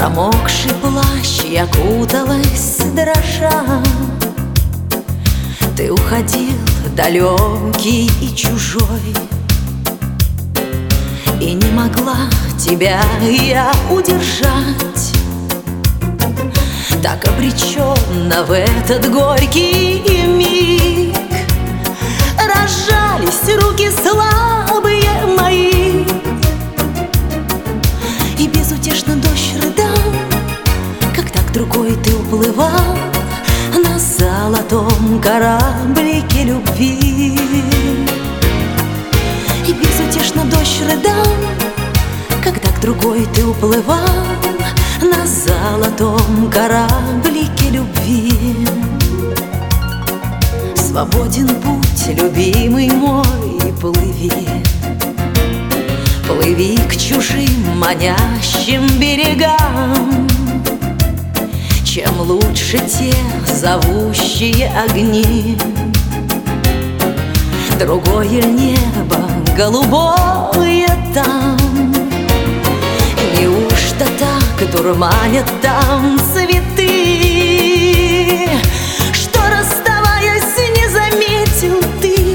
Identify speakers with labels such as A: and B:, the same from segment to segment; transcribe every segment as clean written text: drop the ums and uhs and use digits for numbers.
A: промокший плащ я куталась дрожа. Ты уходил далекий и чужой, и не могла тебя я удержать. Так обреченно в этот горький миг разжались руки слабые мои, и безутешно дождь рыдал, когда к другой ты уплывал на золотом кораблике любви. И безутешно дождь рыдал, когда к другой ты уплывал на золотом кораблике любви. Свободен путь, любимый мой, плыви, плыви к чужим манящим берегам. Чем лучше те зовущие огни, другое небо голубое там. Неужто так дурманят там цветы, что, расставаясь, не заметил ты?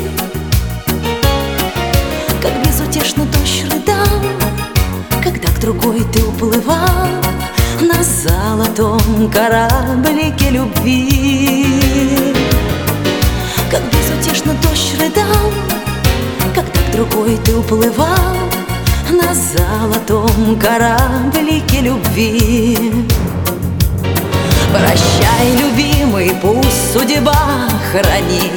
A: Как безутешно дождь рыдал, когда к другой ты уплывал на золотом кораблике любви. Как безутешно дождь рыдал, когда к другой ты уплывал на золотом кораблике любви. Прощай, любимый, пусть судьба хранит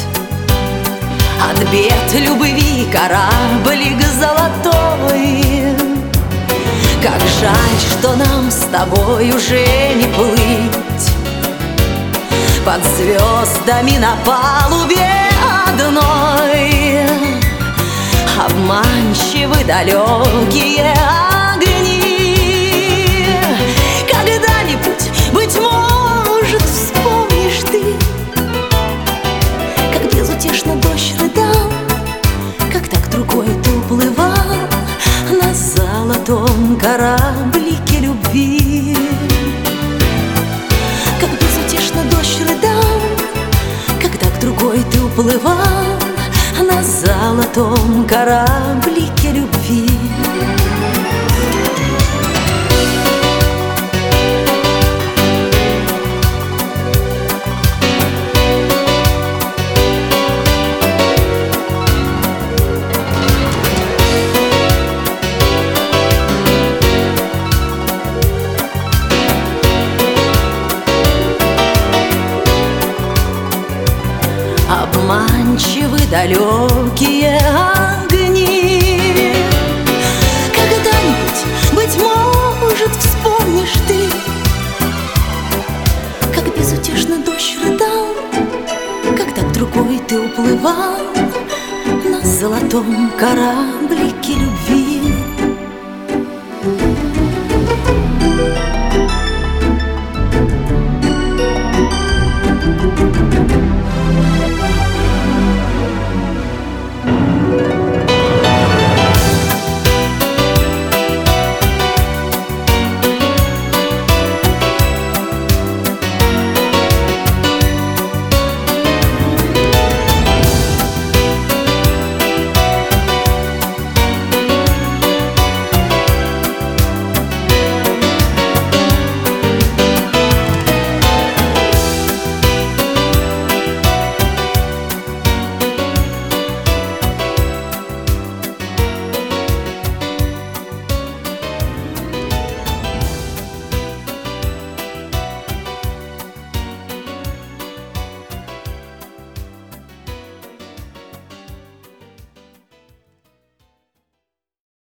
A: от бед любви кораблик золотой. Как жаль, что нам с тобой уже не плыть под звездами на палубе одной. Обманчивы далекие огни. Когда-нибудь, быть может, вспомнишь ты, как безутешно дождь рыдал, когда к другой ты уплывал на золотом кораблике любви. Как безутешно дождь рыдал, когда к другой ты уплывал на золотом кораблике любви. Обманчивы далекие огни. Когда-нибудь, быть может, вспомнишь ты, как безутешно дождь рыдал, когда к другой ты уплывал на золотом кораблике любви.